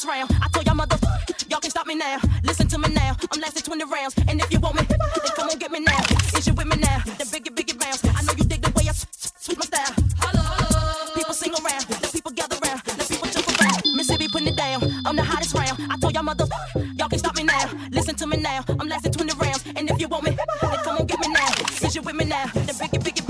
hottest round. I told y'all mother, y'all can stop me now. Listen to me now, I'm lasting 20 rounds. And if you want me, then come on get me now. Is you with me now? Then biggie bounce. I know you dig the way I switch my style. People sing around, let people gather around, let people jump around. Mississippi putting it down, I'm the hottest round. I told y'all mother, y'all can stop me now. Listen to me now, I'm lasting 20 rounds. And if you want me, then come on get me now. Is you with me now? Then biggie